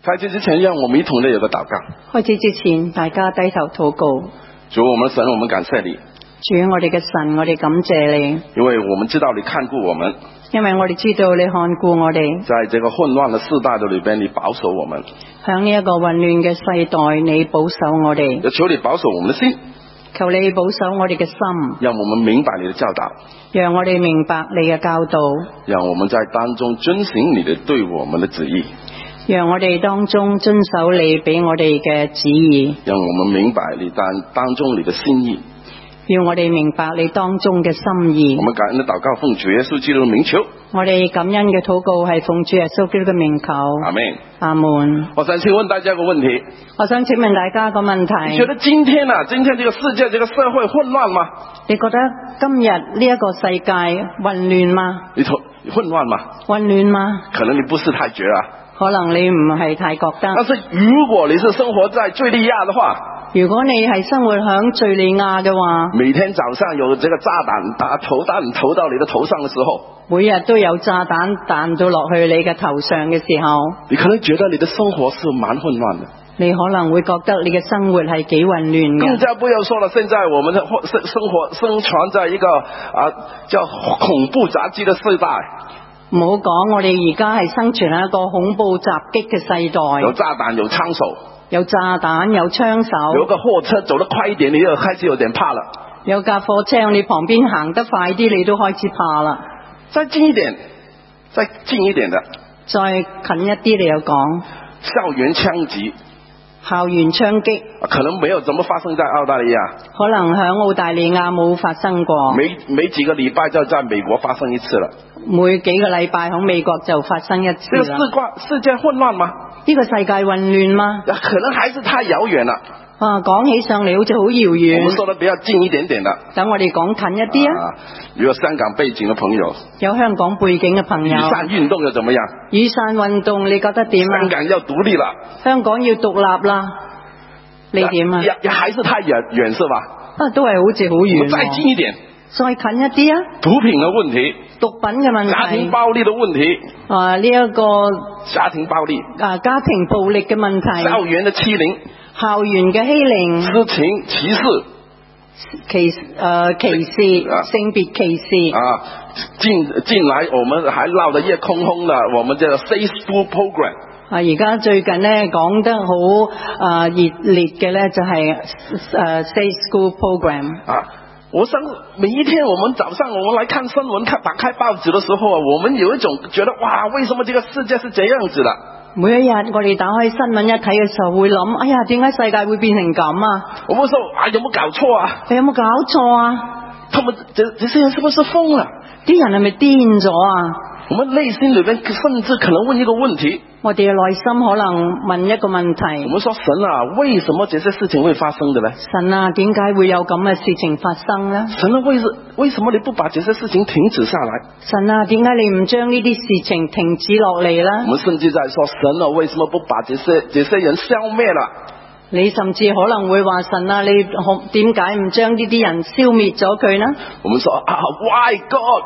开始之前，让我们一同的有个祷告。 開始之前，大家低頭禱告。 主，我们神，我们感谢你， 主，我哋嘅神，我哋感謝你， 因为我们知道你看顾我们， 因為我哋知道你看顧我哋。 在这个混乱的世代的里边，你保守我们。 響呢一個混亂嘅世代，你保守我哋。 要求你保守我们的心， 求你保守我哋嘅心， 让我们明白你的教导， 讓我哋明白你嘅教導， 让我们在当中遵行你的对我们的旨意， 讓我哋當中遵守你俾我哋嘅旨意， 让我们明白你当中你的心意。 要我哋明白你當中嘅心意。 我们感恩的祷告，奉主耶稣基督的名求， 我哋感恩嘅禱告係奉主耶穌基督嘅名求。 阿們。 阿門。 我想請問大家一個問題， 我想請問大家個問題。 你覺得今天這個世界、這個社會混亂嗎？ 你覺得今日呢一個世界混亂嗎？ 混亂嗎？ 混亂嗎？ 可能你不是太覺啊。 可能你唔係太覺得。 但是如果你是生活在敘利亞的話， 如果你係生活響敘利亞嘅話， 每天早上有這個炸彈投到你的頭上的時候， 每日都有炸彈彈到落去你嘅頭上嘅時候， 你可能覺得你的生活是蠻混亂的。 你可能會覺得你嘅生活係幾混亂嘅。 更加不要說了，現在我們的生存在一個叫恐怖襲擊的世代。 唔好講，我哋而家係生存喺一個恐怖襲擊嘅世代。 有炸彈，有槍手。 有炸彈，有槍手。 有個貨車走得快一點，你就開始有點怕了。 有架貨車你旁邊行得快啲，你都開始怕啦。 再近一點的， 再近一啲，你又講校園槍擊。 校園槍擊可能沒有怎麼發生在澳大利亞， 可能喺澳大利亞冇發生過。 每幾個禮拜就在美國發生一次了。 每幾個禮拜喺美國就發生一次啦。 這個世界混亂嗎？ 呢個世界混亂嗎？ 可能還是太遙遠了。 講起上嚟好似好遙遠。 我們說得比較近一點點的。 等我哋講近一啲啊。 有香港背景的朋友。 有香港背景嘅朋友。 雨傘運動又怎麼樣？ 雨傘運動你覺得點啊？ 香港要獨立了。 香港要獨立啦。你點啊？ 也還是太遠是吧？ 都係好似好遠。 再近一點。 再近一啲啊。 毒品的問題。 毒品嘅問題。 家庭暴力的問題。 呢一個家庭暴力。 家庭暴力嘅問題。 校園的欺凌。 校園嘅欺凌。 痴情歧視。 歧視性別歧視。 近來我們還鬧得夜空空的，我們叫 Safe School Program。 而家最近呢講得好熱烈嘅呢就係Safe School Program。 我想每一天我們早上我們來看新聞，打開報紙的時候我們有一種覺得哇，為什麼這個世界是這樣子的？ 每一日我哋打開新聞一睇嘅時候會諗，哎呀，點解世界會變成咁啊？ 我們說有冇搞錯啊？ 有冇搞錯啊？ 他們這些人是不是瘋了？ 啲人係咪癲咗啊？ 我們內心裏面甚至可能問一個問題， 我哋嘅內心可能問一個問題。 我們說神啊，為什麼這些事情會發生的呢？ 神啊，點解會有咁嘅事情發生呢？ 神啊，為什麼你不把這些事情停止下來？ 神啊，點解你唔將呢啲事情停止落嚟呢？ 我們甚至在說神啊，為什麼不把這些人消滅了？ 你甚至可能會話神啊，你點解唔將呢啲人消滅咗佢呢？ 我們說啊 ，Why God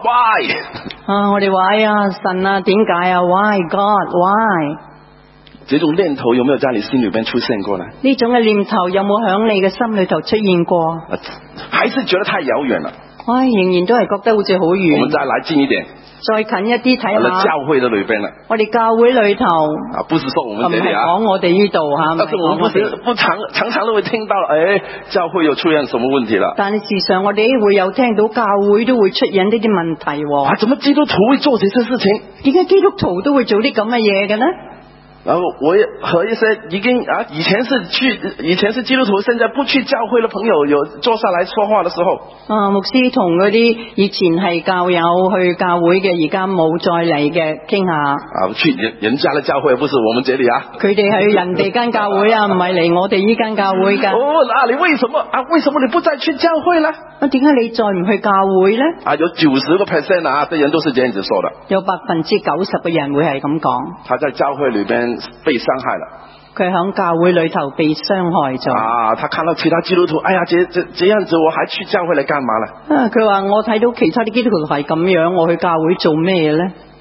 Why？ 我哋話呀，神啊，點解啊 ？Why God Why？ 這種念頭有沒有在你心裏邊出現過呢？ 呢種嘅念頭有冇響你嘅心裏頭出現過？ 還是覺得太遙遠了？ 仍然都係覺得好似好遠。 我們再來近一點。 再近一啲睇下， 教會的裏邊啦， 我哋教會裏頭不是說我們這裡啊， 講我哋呢度吓， 但是我們不常都會聽到，教會又出現什麼問題啦？ 但係事實上我哋會有聽到教會都會出現呢啲問題。 怎麼基督徒會做這些事情？ 點解基督徒都會做啲咁嘅嘢嘅呢？ 然後我也和一些已經以前是基督徒，現在不去教會的朋友有坐下來說話的時候， 牧師同嗰啲以前係教友去教會嘅，而家冇再嚟嘅傾下。 去人家的教會，不是我們這裡啊。佢哋係人哋間教會啊，唔係嚟我哋呢間教會噶。 你為什麼你不再去教會呢？ 點解你再唔去教會呢？ 有90%的人都是這樣子說的。有 90%嘅人會係咁講。 他在教會裏邊被傷害了， 佢喺教會裏頭被傷害咗。 他看到其他基督徒，哎呀，這樣子我還去教會嚟幹嘛呢？ 佢話我睇到其他啲基督徒係咁樣，我去教會做咩呢？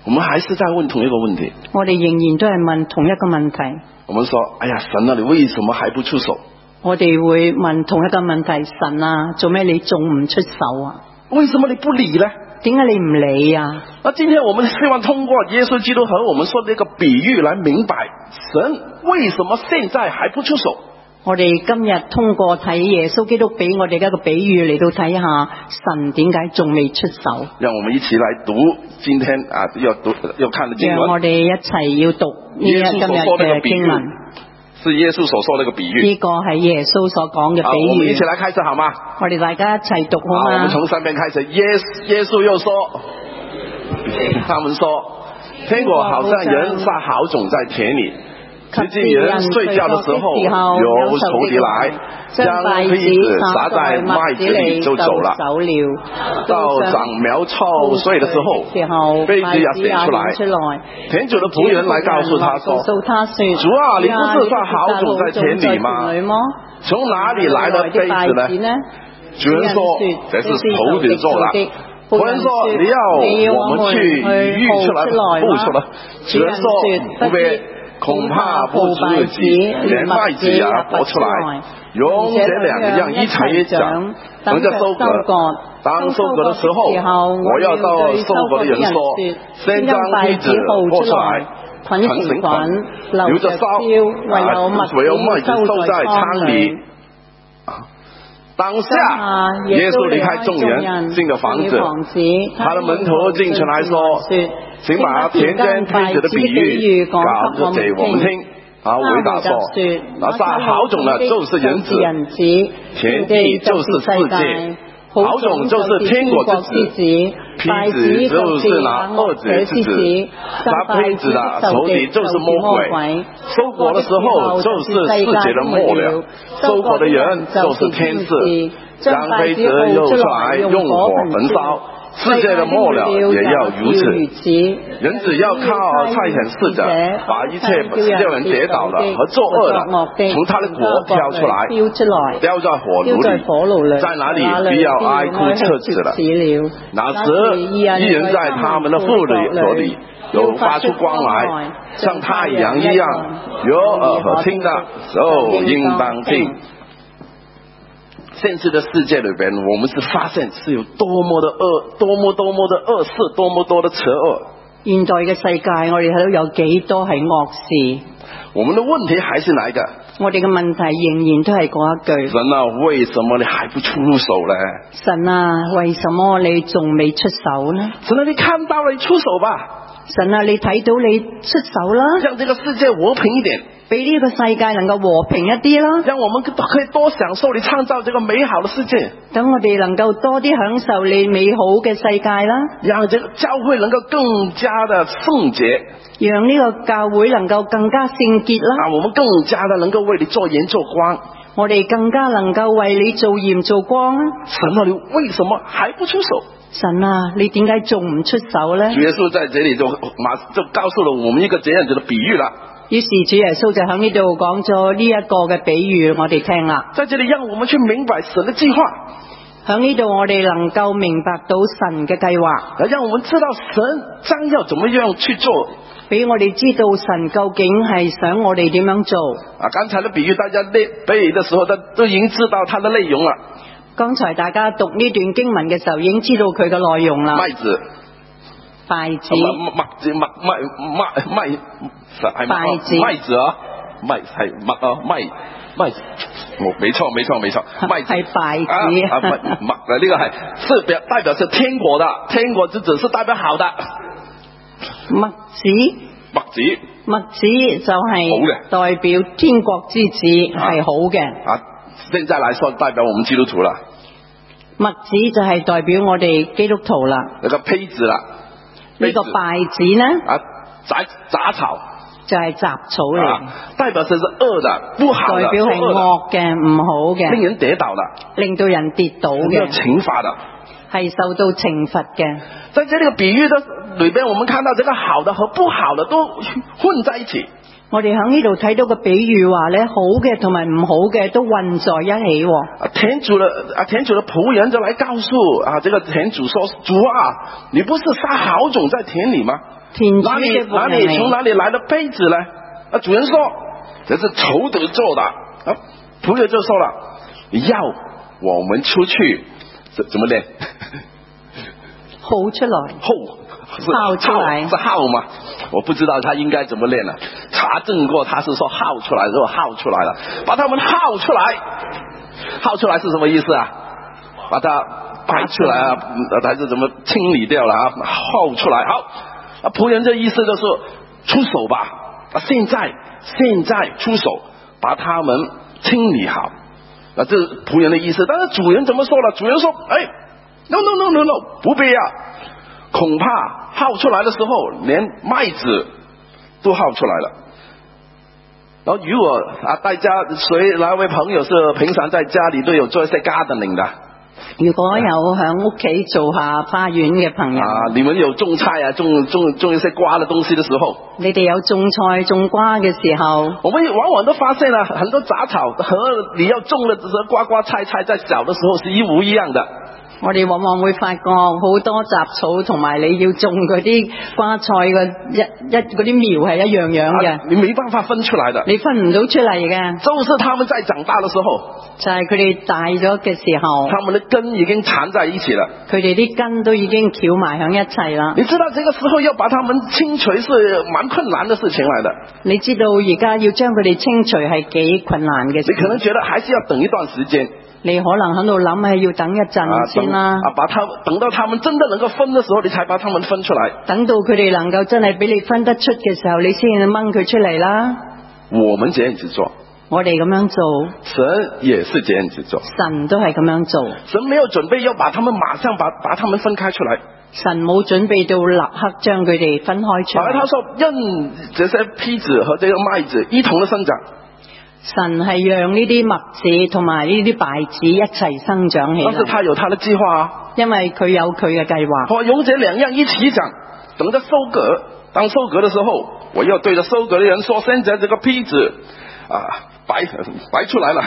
我們還是在問同一個問題。 我哋仍然都係問同一個問題。 我們說，哎呀，神啊，你為什麼還不出手？ 我哋會問同一個問題，神啊，做咩你仲唔出手啊？ 為什麼你不理呢？ 點解你唔理啊？ 那今天我們希望通過耶穌基督和我們說的一個比喻來明白，神為什麼現在還不出手？ 我哋今日通過睇耶穌基督俾我哋嘅一個比喻嚟到睇下，神點解仲未出手？ 讓我們一起來讀今天要看的經文。 讓我哋一齊要讀呢今日嘅經文。 是耶穌所說的一個比喻。 呢個係耶穌所講嘅比喻。 好，我們一起來開始好嗎？ 我哋大家一齊讀好嗎？ 我們從上面開始。耶穌又說，他們說，天國好像人撒好種在田裏。直至人睡覺的時候，有仇敵來，將稗子撒在麥子裏就走了。到長苗湊穗的時候，稗子也顯出來。田主的僕人來告訴他說：主啊，你不是撒好種在田裏嗎？從哪裏來的稗子呢？主人說：這是仇敵做的。僕人說：你要我們去育出來，不出來。主人說：不必。恐怕不足日子，連麥子也拔出來，用這兩樣一齊長，等着收割。當收割的時候，我要到收割的人說：先將稗子拔出來，捆成捆，留着燒，唯有麥子收在倉裏。當下，耶穌離開眾人，進了房子，他的門徒進前來說：請把田間稗子的比喻講給我們聽。他回答說：那撒好種的就是人子，田地就是世界，好種就是天國之子，稗子就是那惡者之子，撒稗子的仇敵就是魔鬼。收割的時候就是世界的末了，收割的人就是天使，將稗子又出來用火焚燒。世界的末了也要如此，人子要靠差遣使者，把一切叫人跌倒的和作惡的從他的國挑出來，丟在火爐裏，在哪裏必要哀哭切齒了。那時義人在他們的父所裏有發出光來，像太陽一樣。有耳可聽的就應當聽。現實的世界裏邊，我們是發現是有多麼的惡，多麼的惡事，多麼多的邪惡。 現代嘅世界，我哋睇到有幾多係惡事。 我們的問題還是哪一個？ 我哋嘅問題仍然都係嗰一句： 神啊，為什麼你還不出手呢？ 神啊，為什麼你仲未出手呢？ 神啊，你看到了，你出手吧。 神啊，你睇到你出手啦， 讓這個世界和平一點， 俾呢個世界能夠和平一啲啦， 讓我們可以多享受你創造這個美好的世界， 等我哋能夠多啲享受你美好嘅世界啦， 讓這個教會能夠更加的聖潔， 讓呢個教會能夠更加聖潔啦， 我們更加的能夠為你做鹽做光， 我哋更加能夠為你做鹽做光啊！ 神啊，你為什麼還不出手？ 神啊，你點解仲唔出手呢？ 主耶穌在這裏就告訴了我們一個這樣子的比喻了。 於是主耶穌就喺呢度講咗呢一個嘅比喻，我哋聽啦。 在這裏讓我們去明白神的計劃， 喺呢度我哋能夠明白到神嘅計劃， 讓我們知道神將要怎麼樣去做， 俾我哋知道神究竟係想我哋點樣做。 剛才的比喻大家背的時候都已經知道它的內容了。 剛才大家讀呢段經文嘅時候已經知道佢嘅內容啦。麥子，稗子，麥子啊，麥係麥啊，麥，沒錯，麥子係稗子麥呢個係代表是天國的，天國之子是代表好的。 麥子就係代表天國之子係好嘅。 現在來說代表我們基督徒啦， 麥子就係代表我哋基督徒啦。 那個稗子啦， 呢個稗子呢？ 雜草就係雜草嚟， 代表是惡的、不好的， 代表係惡嘅、唔好嘅， 令人跌倒的， 令到人跌倒嘅， 懲罰的， 係受到懲罰嘅。 在這個比喻的裏邊，我們看到這個好的和不好的都混在一起。 我哋喺呢度睇到個比喻話咧，好嘅同埋唔好嘅都混在一起喎。 田主的僕人就來告訴這個田主說：主啊，你不是撒好種在田裏嗎？哪裏從哪裏來的稗子呢？主人說：這是仇敵做的。僕人就說了：要我們出去，怎麼練？ 薅出來，薅出來， 是薅嗎？我不知道他應該怎麼練了。查證過，他是說薅出來，然後薅出來了，把他們薅出來。薅出來是什麼意思啊？把它掰出來啊，還是怎麼清理掉了啊？薅出來，好。僕人這意思就是出手吧。現在出手，把他們清理好。這是僕人的意思。但是主人怎麼說了？主人說：No， 不必要。恐怕薅出來的時候，連麥子都薅出來了。然後如果大家哪位朋友是平常在家裏都有做一些 gardening 的？ 如果有喺屋企做下花園嘅朋友， 你們有種菜啊，種一些瓜的東西的時候， 你哋有種菜種瓜嘅時候， 我們往往都發現了很多雜草和你要種的瓜菜在小的時候是一模一樣的。 我哋往往會發覺好多雜草同埋你要種嗰啲瓜菜嗰啲苗係一樣樣嘅， 你沒辦法分出來的， 你分唔到出嚟嘅。 就是他們在長大的時候， 就係佢哋大咗嘅時候， 他們的根已經纏在一起了， 佢哋啲根都已經翹埋響一齊啦。 你知道這個時候要把他們清除是蠻困難的事情來的。你知道而家要將佢哋清除係幾困難嘅事。 你可能覺得還是要等一段時間。 你可能喺度諗係要等一陣先啦。 等到他們真的能夠分的時候，你才把他們分出來。 等到佢哋能夠真係俾你分得出嘅時候，你先掹佢出嚟啦。 我們這樣子做， 我哋咁樣做， 神也是這樣子做。 神都係咁樣做。 神沒有準備要把他們馬上把他們分開出來。 神冇準備到立刻將佢哋分開出來。 他說任這些稗子和這個麥子一同的生長。 神係讓呢啲麥子同埋呢啲稗子一齊生長起來。 但是他有他的計劃啊， 因為佢有佢嘅計劃。 用這兩樣一起長，等着收割。當收割的時候，我要對着收割的人說：現在這個稗子擺出來了，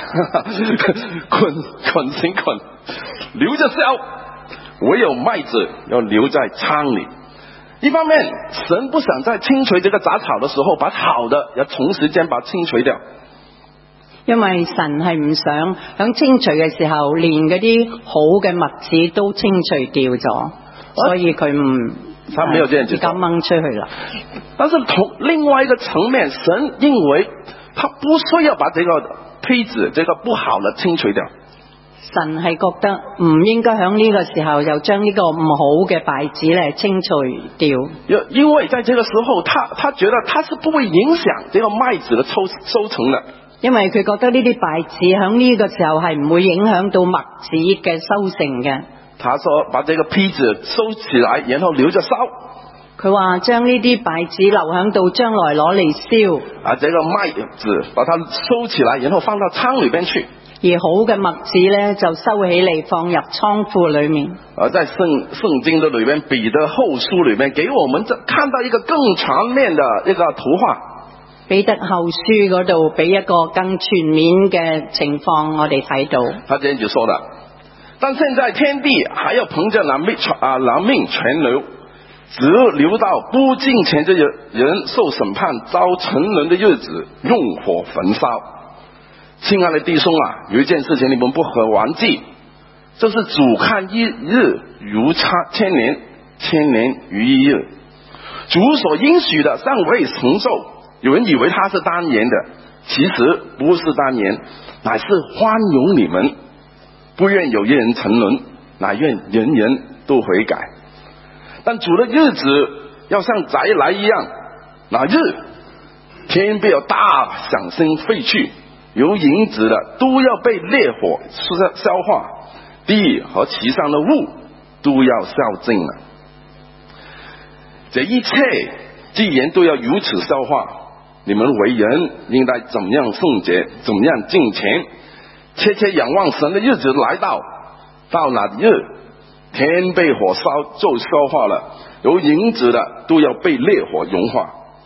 捆成捆，留着燒；唯有麥子要留在倉裏。一方面，神不想在清除這個雜草的時候，把好的要同時間把清除掉。 因為神係唔想響清除嘅時候，連嗰啲好嘅麥子都清除掉咗，所以佢他沒有這樣子做， 掹出去啦。 但是從另外一個層面，神認為他不需要把這個稗子這個不好的清除掉。 神係覺得唔應該響呢個時候就將呢個唔好嘅稗子咧清除掉。 因為在這個時候，他覺得他是不會影響這個麥子的收成的。 因為佢覺得呢啲稗子喺呢個時候係唔會影響到麥子嘅收成嘅。 他說把這個稗子收起來，然後留着燒。 佢話將呢啲稗子留喺度，將來攞嚟燒。 這個麥子把它收起來，然後放到倉裏邊去。 而好嘅麥子呢，就收起嚟放入倉庫裏面。 在聖經的裏面，彼得後書裏面，給我們看到一個更全面的一個圖畫。彼得後書嗰度俾一個更全面嘅情況，我哋睇到。他這樣就說了：但現在天地還要憑着拿命全流，只留到不敬虔的人受審判遭沉淪的日子，用火焚燒。親愛的弟兄啊，有一件事情你們不可忘記，就是主看一日如千年，千年如一日。主所應許的尚未成就，有人以為他是單言的，其實不是單言，乃是寬容你們，不願有一人沉淪，乃願人人都悔改。但主的日子要像宅來一樣，那日天必要大響聲廢去，有影子的都要被烈火消化，地和其上的物都要消盡了。這一切既然都要如此消化，你們為人應該怎樣聖潔，怎樣敬虔，切切仰望神的日子來到那日，天被火燒就消化了，有影子的都要被烈火融化，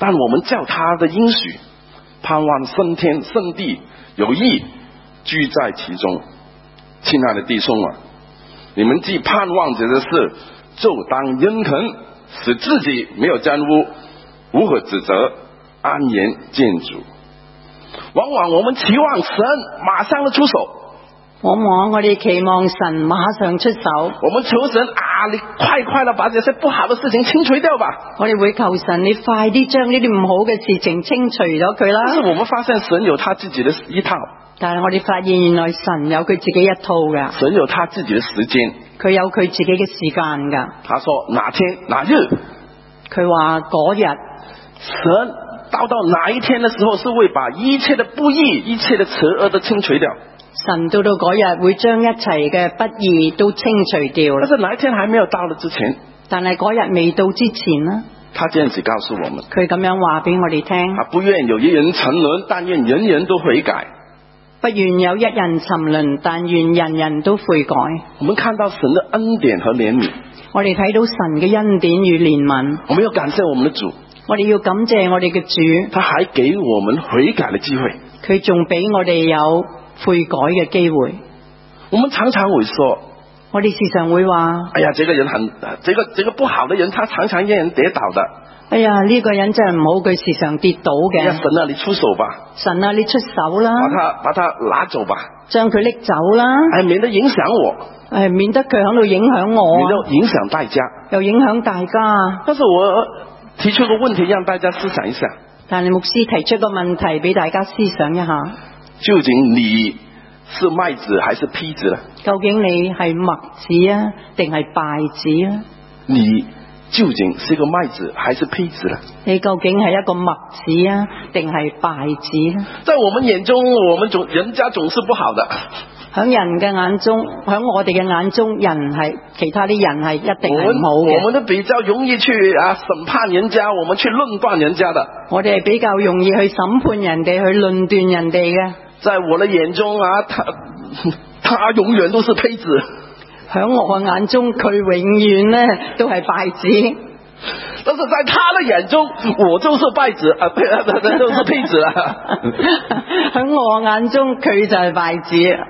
但我们叫他的应许，盼望升天圣地有义居在其中。亲爱的弟兄啊，你们既盼望这个事，就当殷恳，使自己没有沾污，无可指责，安然见主。往往我们期望神马上的出手， 往往我哋期望神马上出手， 我们求神你快的把这些不好的事情清除掉吧。 我哋會求神你快啲將呢啲唔好嘅事情清除咗佢啦。 但是我們發現神有他自己的一套， 但係我哋發現原來神有佢自己一套噶， 神有他自己的時間， 佢有佢自己嘅時間噶。 他說哪天哪日， 佢話嗰日神到哪一天的時候，是會把一切的不義、一切的邪惡都清除掉。 神到嗰日會將一切嘅不義都清除掉。 但是哪一天還沒有到了之前， 但係嗰日未到之前呢， 他這樣子告訴我們， 佢咁樣話俾我哋聽， 他不願有一人沉淪，但願人人都悔改。 不願有一人沉淪，但願人人都悔改。 我們看到神的恩典和憐憫， 我哋睇到神嘅恩典與憐憫， 我們要感謝我們的主， 我哋要感謝我哋嘅主， 他還給我們悔改的機會， 佢仲俾我哋有悔改嘅機會。 我們常常會說， 我哋時常會話， 哎呀，這個人這個不好的人，他常常讓人跌倒的。 哎呀，呢個人真係唔好，佢時常跌倒嘅。 哎呀，神啊，你出手吧！ 神啊，你出手啦！ 把他拿走吧！ 將佢拎走啦！ 哎，免得影響我。 哎，免得佢喺度影響我。 免得影響大家。 又影響大家。 但是我提出個問題，讓大家思想一下。 但係牧師提出個問題俾大家思想一下。 究竟你是麥子還是稗子呢？ 究竟你係麥子啊，定係稗子啊？ 你究竟是個麥子還是稗子呢？ 你究竟係一個麥子啊，定係稗子呢？ 在我們眼中，人家總是不好的。 喺人嘅眼中，喺我哋嘅眼中，其他啲人係一定係唔好嘅。 我們都比較容易去審判人家，我們去論斷人家的。 我哋係比較容易去審判人哋，去論斷人哋嘅。 在我的眼中他永遠都是稗子。 喺我嘅眼中，佢永遠呢都係稗子。 但是在他的眼中，我就是稗子都是稗子啦。 喺我眼中，佢就係稗子。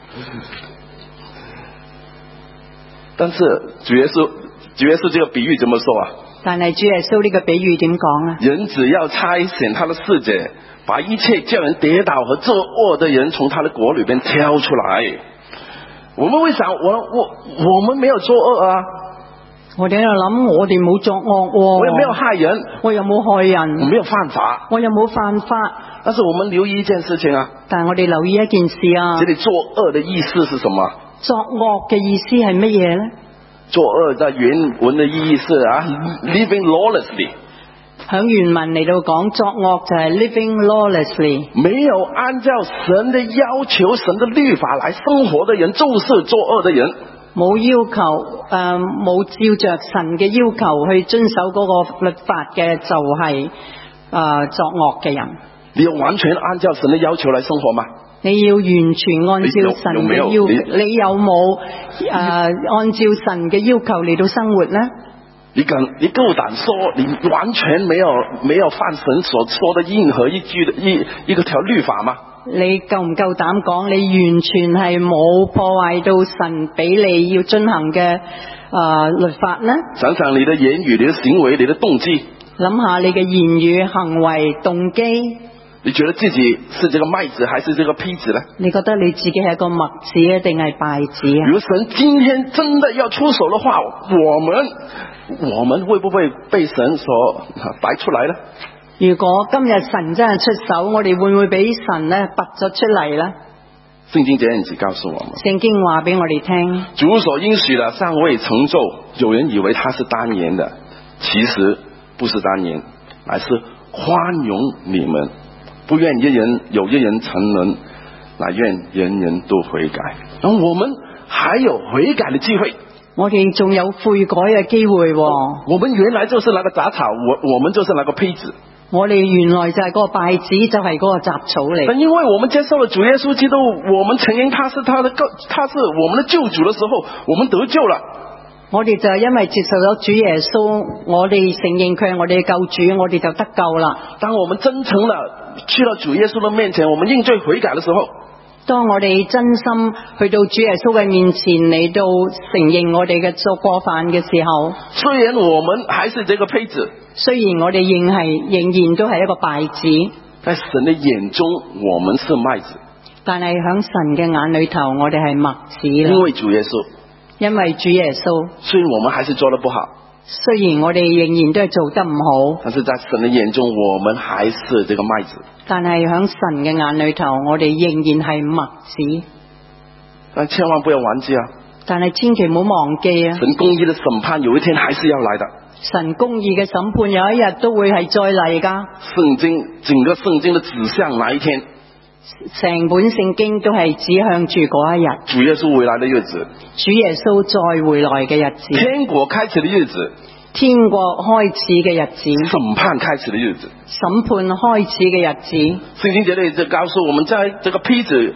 但是主耶穌這個比喻怎麼說啊？ 但係主耶穌呢個比喻點講啊？人只要差遣他的使者，把一切叫人跌倒和作惡的人從他的國裏邊挑出來。我們為啥我們沒有作惡啊？ 我哋喺度諗，我哋冇作惡， 我又沒有害人， 我又冇害人， 我沒有犯法， 我又冇犯法。 但是我們留意一件事情啊， 但係我哋留意一件事啊， 這裏作惡的意思是什麼？ 作惡嘅意思係乜嘢呢？ 作惡在原文的意義是living lawlessly。 響原文嚟到講，作惡就係 living lawlessly， 沒有按照神的要求、神的律法來生活的人，就是作惡的人。 冇要求冇照着神嘅要求去遵守嗰個律法嘅，就係作惡嘅人。 你要完全按照神的要求來生活嗎？ 你要完全按照神嘅要求，你有冇按照神嘅要求嚟到生活呢？ 你夠膽說你完全沒有犯神所說的任何一句的一個條律法嗎？ 你夠唔夠膽講你完全係冇破壞到神俾你要遵行嘅律法呢？想想你的言語、你的行為、你的動機，諗下你嘅言語、行為、動機。 你覺得自己是這個麥子還是這個稗子呢？ 你覺得你自己係個麥子定係稗子啊？ 如果神今天真的要出手的話，我們會不會被神所擺出來呢？ 如果今日神真係出手，我哋會唔會俾神呢拔咗出嚟呢？ 聖經這樣子告訴我們， 聖經話俾我哋聽， 主所應許的尚未成就，有人以為他是單言的，其實不是單言，乃是寬容你們，不願有一人沉淪，乃願人人都悔改。然後我們還有悔改的機會， 我哋仲有悔改嘅機會。 我們原來就是那個雜草，我們就是那個稗子。 我哋原來就係個稗子，就係嗰個雜草嚟。 但因為我們接受了主耶穌基督，我們承認他是我們的救主的時候，我們得救了。 我哋就因為接受咗主耶穌，我哋承認佢係我哋嘅救主，我哋就得救啦。 當我們真誠地去到主耶穌的面前，我們認罪悔改的時候， 當我哋真心去到主耶穌嘅面前嚟到承認我哋嘅做過犯嘅時候， 雖然我們還是這個胚子， 雖然我哋仍然都係一個稗子， 在神的眼中我們是麥子， 但係喺神嘅眼裏頭我哋係麥子啦。 因為主耶穌， 因為主耶穌， 雖然我們還是做得不好， 雖然我哋仍然都係做得唔好， 但是在神的眼中我們還是這個麥子。 但係喺神嘅眼裏頭我哋仍然係麥子。 但千萬不要忘記啊， 但係千祈唔好忘記啊， 神公義的審判有一天還是要來的。 神公義嘅審判有一日都會係再嚟㗎。 聖經，整個聖經的指向哪一天？ 成本聖經都係指向住嗰一日， 主耶穌回來的日子， 主耶穌再回來嘅日子， 天國開始的日子， 天國開始嘅日子， 審判開始的日子， 審判開始嘅日子。 聖經節裏就告訴我們，在這個坯子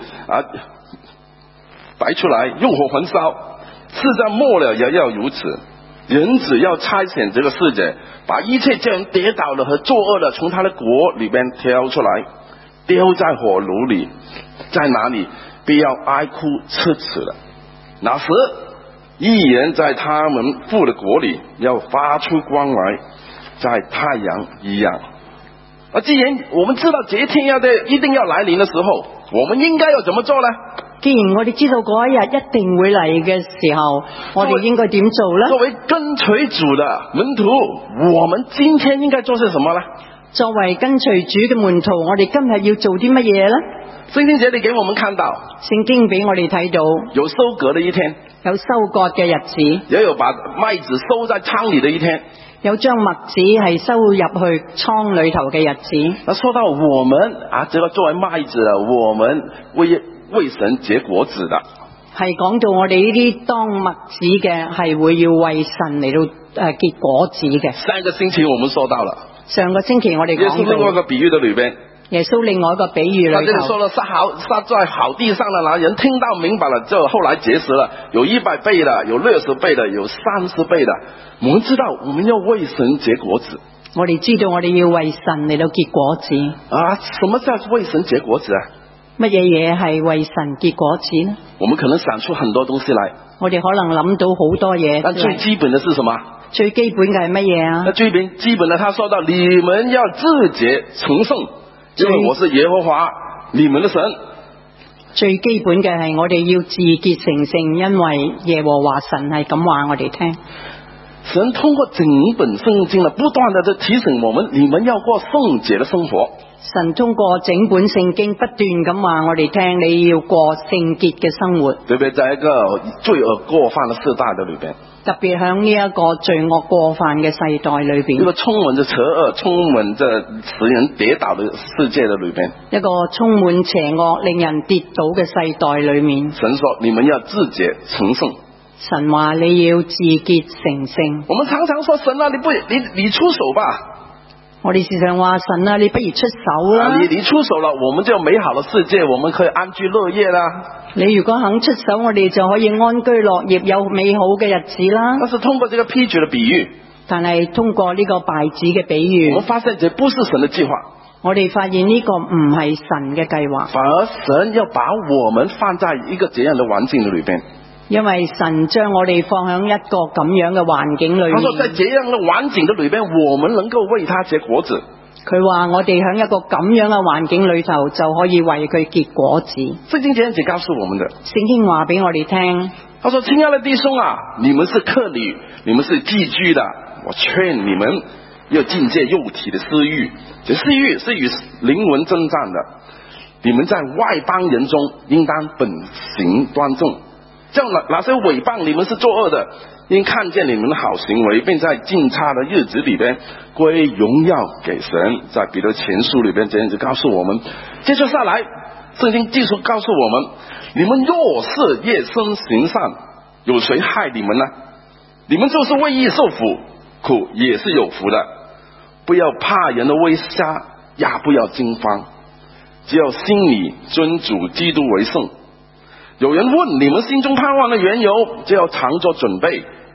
擺出來，用火焚燒，是在末了也要如此。人子要差遣這個世界，把一切叫人跌倒的和作惡的，從他的國裏邊挑出來，丟在火爐裏，在那裏必要哀哭切齒了。那時義人在他們父的國裏要發出光來，在太陽一樣。既然我們知道這一天一定要來臨的時候，我們應該要怎麼做呢？ 既然我哋知道嗰一日一定會嚟嘅時候，我哋應該點做呢？ 作為跟隨主的門徒，我們今天應該做些什麼呢？ 作為跟隨主嘅門徒，我哋今日要做啲乜嘢呢？ 聖經節裏給我們看到， 聖經俾我哋睇到有收割的一天， 有收割嘅日子， 也有把麥子收在倉裏的一天， 有將麥子係收入去倉裏頭嘅日子。 那說到我們這個作為麥子，我們為神結果子的，係講到我哋呢啲當麥子嘅係會要為神嚟到結果子嘅。 上個星期我們說到了， 上個星期我哋講到耶穌另外一個比喻的裏邊， 耶穌另外一個比喻裏頭， 他這裏說了撒在好地上的那人聽到明白了，就後來結實了，有100倍的，有60倍的，有30倍的。我們知道我們要為神結果子， 我哋知道我哋要為神嚟到結果子。 什麼叫為神結果子啊？ 乜嘢嘢係為神結果子呢？ 我們可能想出很多東西來，我哋可能諗到好多嘢。 但最基本的是什麼？ 最基本嘅係乜嘢啊？ 最基本的，他說到你們要自潔成聖，因為我是耶和華你們的神。 最基本嘅係我哋要自潔成聖，因為耶和華神係咁話我哋聽。 神通過整本聖經不斷地提醒我們，你們要過聖潔的生活。 神通過整本聖經不斷咁話我哋聽，你要過聖潔嘅生活。 特別在一個罪惡過犯的世代的裏邊， 特別響呢一個罪惡過犯嘅世代裏邊， 一個充滿着邪惡、充滿着使人跌倒的世界的裏邊， 一個充滿邪惡、令人跌倒嘅世代裏面， 神說你們要自潔成聖。 神話你要自潔成聖。 我們常常說神啊，你出手吧。 我哋時常話神啊，你不如出手啦。 你出手了，我們就美好的世界，我們可以安居樂業啦。 你如果肯出手，我哋就可以安居樂業，有美好嘅日子啦。 但是通過這個坯子的比喻， 但係通過呢個稗子嘅比喻， 我們發現這不是神的計劃。 我哋發現呢個唔係神嘅計劃， 反而神要把我們放在一個這樣的環境裏邊。 因為神將我哋放喺一個咁樣嘅環境裏面。 他說在這樣的環境的裏邊，我們能夠為他結果子。 佢話我哋喺一個咁樣嘅環境裏頭就可以為佢結果子。 聖經這樣子告訴我們的。 聖經話俾我哋聽， 他說親愛的弟兄啊，你們是客旅，你們是寄居的，我勸你們要禁戒肉體的私欲，這私欲是與靈魂爭戰的。你們在外邦人中應當本行端正，叫那些毀謗你們是作惡的，因看見你們的好行為，並在敬差的日子裏邊歸榮耀給神。在彼得前書裏邊這樣子告訴我們。接着下來，聖經繼續告訴我們，你們若是夜深行善，有誰害你們呢？你們就是為義受苦也是有福的。不要怕人的威嚇，也不要驚慌，只要心裏尊主基督為聖。有人問你們心中盼望的緣由，就要常作準備，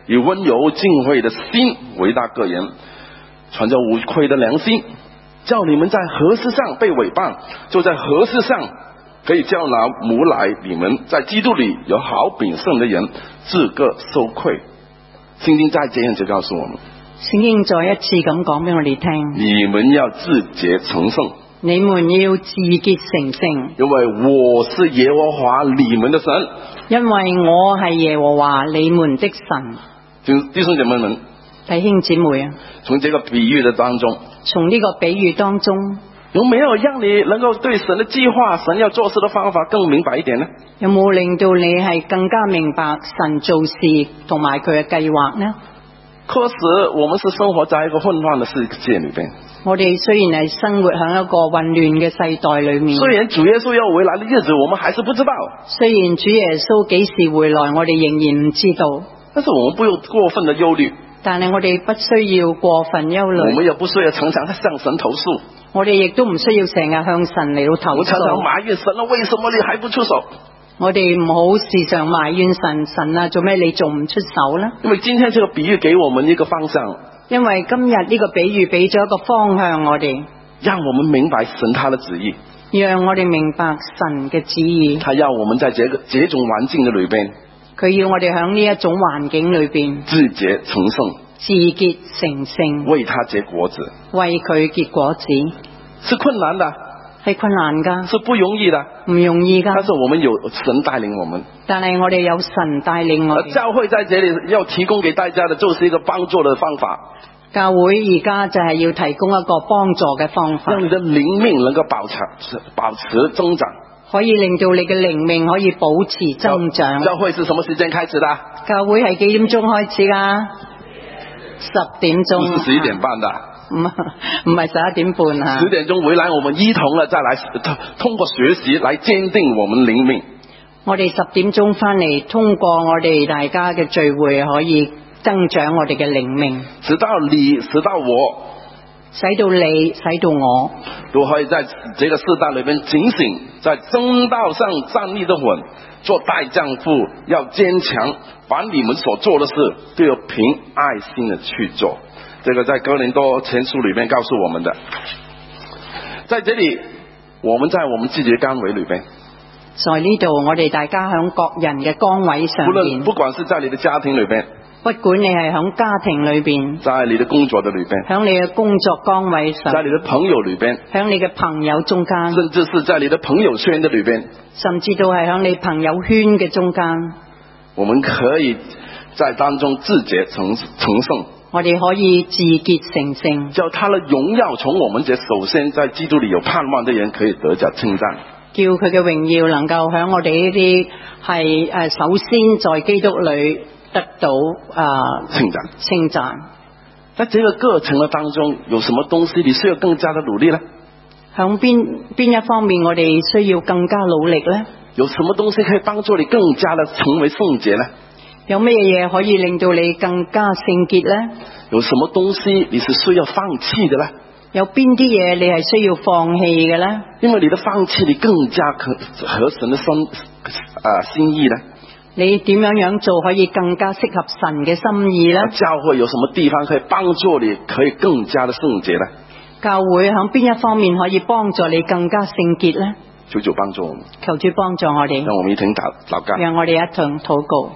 以温柔敬畏的心为大个人，存着无愧的良心，叫你们在何事上被毁谤，就在何事上可以叫拿母来你们在基督里有好秉性的人自个羞愧。聖經再這樣就告訴我們， 聖經再一次咁講俾我哋聽， 你們要自潔成聖， 你們要自潔成聖， 因為我是耶和華你們的神， 因為我係耶和華你們的神。 弟兄姐妹們， 弟兄姊妹啊， 從這個比喻的當中， 從呢個比喻當中， 有沒有讓你能夠對神的計劃、神要做事的方法更明白一點呢？ 有冇令到你係更加明白神做事同埋佢嘅計劃呢？ 確實我們是生活在一個混亂的世界裏邊， 我哋雖然係生活喺一個混亂嘅世代裏面， 雖然主耶穌要回來的日子我們還是不知道， 雖然主耶穌幾時回來我哋仍然唔知道， 但是我們不用過分的憂慮， 但係我哋不需要過分憂慮， 我們也不需要常常向神投訴， 我哋亦都唔需要成日向神嚟到投訴。 我常常埋怨神啊，為什麼你還不出手？ 我哋唔好時常埋怨神，神啊，做咩你仲唔出手呢？ 因為今天這個比喻給我們一個方向， 因為今日呢個比喻俾咗一個方向我哋， 讓我們明白神他的旨意， 讓我哋明白神嘅旨意。 他要我們在這種環境的裏邊， 佢要我哋喺呢一種環境裏邊自潔成聖， 自潔成聖， 為他結果子， 為佢結果子， 是困難的， 係困難噶， 是不容易的， 唔容易噶。 但是我們有神帶領我們， 但係我哋有神帶領我哋。 教會在這裏要提供給大家的，就是一個幫助的方法。 教會而家就係要提供一個幫助嘅方法， 讓你的靈命能夠保持增長， 可以令到你嘅靈命可以保持增長。 教會是什麼時間開始的？ 教會係幾點鐘開始噶？10點鐘， 不是11點半的， 唔係11點半啊。 10點鐘回來，我們一同了再來通過學習來堅定我們靈命。 我哋10點鐘翻嚟，通過我哋大家嘅聚會，可以增長我哋嘅靈命， 直到你，直到我， 使到你，使到我， 都可以在這個世代裏面警醒，在正道上站立得穩，做大丈夫，要堅強，把你們所做的事都要憑愛心的去做。這個在哥林多前書裏面告訴我們的。在這裏，我們在我們自己的崗位裏邊， 在呢度我哋大家響各人嘅崗位上面， 不管是在你的家庭裏邊， 不管你係響家庭裏邊， 在你的工作的裏邊， 響你嘅工作崗位上， 在你的朋友裏邊， 響你嘅朋友中間， 甚至是在你的朋友圈的裏邊， 甚至都係響你朋友圈嘅中間， 我們可以在當中自潔成聖， 我哋可以自潔成聖， 叫他的榮耀從我們這首先在基督裏有盼望的人可以得着稱讚， 叫佢嘅榮耀能夠響我哋呢啲係首先在基督裏得到稱讚。 在這個過程的當中，有什麼東西你需要更加的努力呢？ 響邊一方面我哋需要更加努力呢？ 有什麼東西可以幫助你更加的成為聖潔呢？ 有咩嘢可以令到你更加聖潔呢？ 有什麼東西你是需要放棄的呢？ 有邊啲嘢你係需要放棄嘅呢？ 因為你的放棄你更加合神的心意呢？ 你點樣做可以更加適合神嘅心意呢？ 教會有什麼地方可以幫助你可以更加的聖潔呢？ 教會響邊一方面可以幫助你更加聖潔呢？ 求主幫助我們， 求主幫助我哋。 讓我們一同禱告， 讓我哋一同禱告。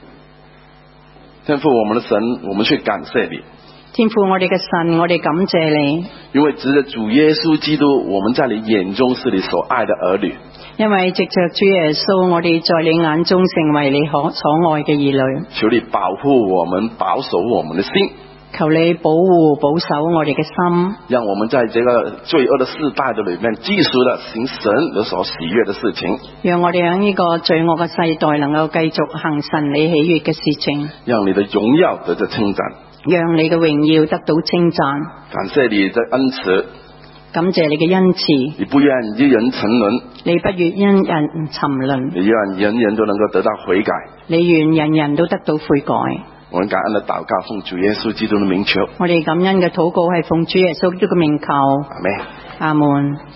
天父我們的神，我們去感謝你。 天父我哋嘅神，我哋感謝你。 因為藉着主耶穌基督，我們在你眼中是你所愛的兒女。 因為藉着主耶穌，我哋在你眼中成為你所愛嘅兒女。 求你保護我們，保守我們的心。 求你保護保守我哋嘅心， 讓我們在這個罪惡的世代的裏面，繼續的行神所喜悅的事情。讓我哋喺呢個罪惡嘅世代，能夠繼續行神你喜悅嘅事情。讓你的榮耀得着稱讚， 讓你嘅榮耀得到稱讚。 感謝你的恩慈， 感謝你嘅恩慈。 你不願一人沉淪， 你不願因人沉淪， 你願人人都能夠得到悔改， 你願人人都得到悔改。 我們感恩的禱告，奉主耶穌基督的名求。 我哋感恩嘅禱告係奉主耶穌基督嘅名求。 阿們。 阿門。